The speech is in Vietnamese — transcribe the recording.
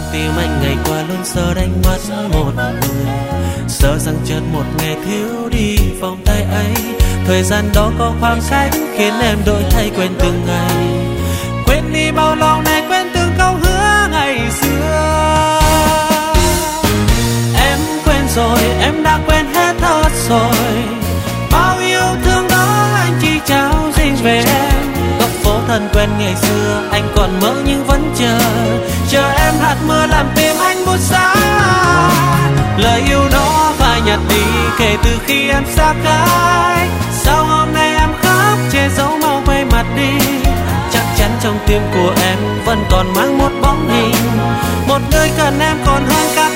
tim anh ngày qua luôn sợ đánh mất một người, sợ rằng chợt một ngày thiếu đi vòng tay ấy. Thời gian đó có khoảng cách khiến em đổi thay quên từng ngày, quên đi bao lâu nay, quên từng câu hứa ngày xưa. Em quên rồi, em đã quên hết hết rồi, bao yêu thương đó anh chỉ trao dành về em. Góc phố thân quen ngày xưa anh còn mơ nhưng vẫn chờ em hạt mưa làm tim anh buốt giá. Lời yêu đó phai nhạt đi kể từ khi em xa cách. Sao hôm nay em khóc che giấu mau quay mặt đi, chắc chắn trong tim của em vẫn còn mang một bóng hình, một người cần em còn hơn cả